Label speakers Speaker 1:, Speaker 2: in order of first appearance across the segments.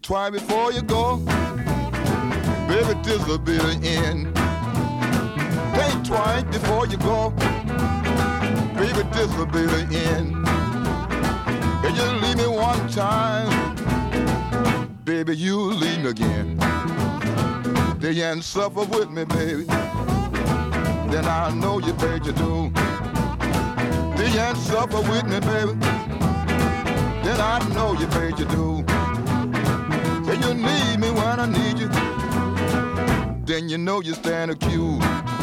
Speaker 1: twice before you go. Baby, this will be the end. Think twice before you go. Baby, this will be the end. If you leave me one time, baby, you'll leave me again. Then you ain't suffer with me, baby. Then I know you, baby, you do. Then you ain't suffer with me, baby. Then I know you, baby, you do. Then you need me when I need you. Then you know you stand accused.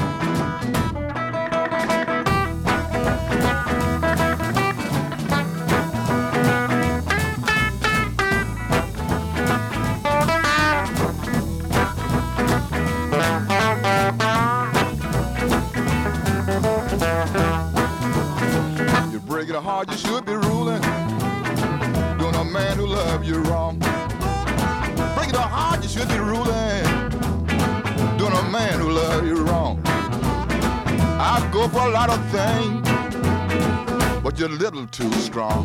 Speaker 1: You break it hard, you should be ruling. Doing a man who love you wrong. Break it hard, you should be ruling. Doing a man who love you wrong. I go for a lot of things, but you're a little too strong.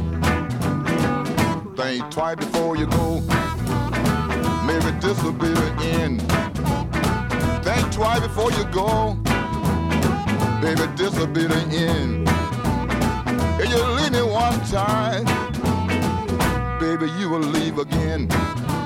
Speaker 1: Think twice before you go. Maybe this will be the end. Think twice before you go. Baby, this will be the end. If you leave me one time, baby, you will leave again.